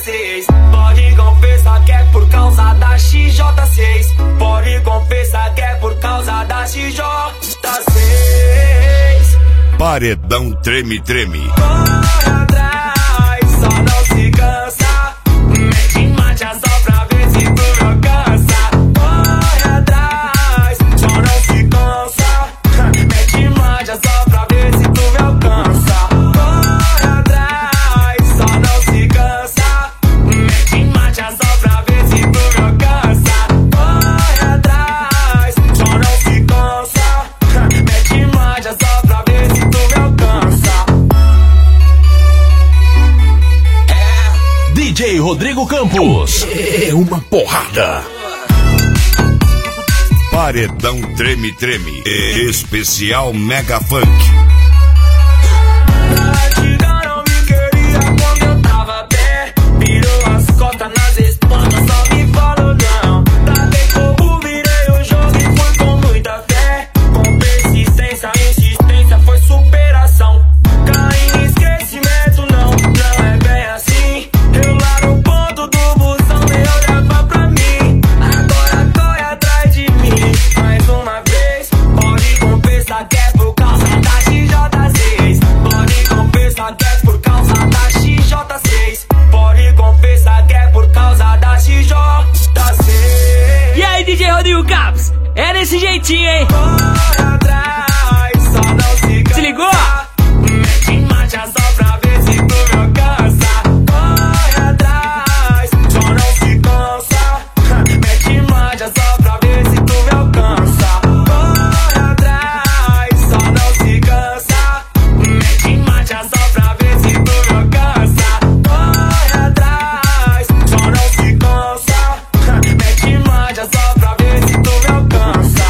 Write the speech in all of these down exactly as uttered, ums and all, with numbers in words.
seis. Pode confessar que é por causa da X J seis. Pode confessar que é por causa da X J seis. Paredão treme, treme. Corre atrás, só não se cansa. Mete marcha só pra ver se tu não cansa. Corre atrás, só não se cansa. Mete marcha só pra ver se tu me alcança. Corre atrás, só não se cansa. Mete marcha só pra ver se tu me alcança. Corre atrás, só não se cansa. Mete marcha só pra ver se tu me alcança. D J Rodrigo Campos. É uma porrada. Paredão treme, treme. Especial Mega Funk. A antiga não me queria quando eu tava pé. Virou as costas nas espantas, só me falou não. Tratei como virei o jogo e fui com muita fé. Com persistência, insistência, foi superação. Caí em esquecimento, não, não é bem assim. Eu lá no ponto do busão, nem olhava pra mim. Agora corre atrás de mim, mais uma vez. Pode confessar que é por causa da X J seis. Pode confessar que é por causa da X J seis. Pode confessar que é por causa da X J seis. E aí, D J Rodrigo Campos? É desse jeitinho, hein? Corre atrás, só não se cansa. Se ligou? Mete marcha só pra ver se tu me alcança. Corre atrás, só não se cansa. Mete marcha só pra ver se tu me alcança. Corre atrás, só não se cansa. Mete marcha só pra ver se tu me alcança. Corre atrás, só não se cansa. Mete marcha só pra ver se tu me alcança.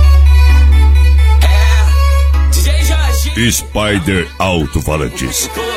Spider Alto-Falantes.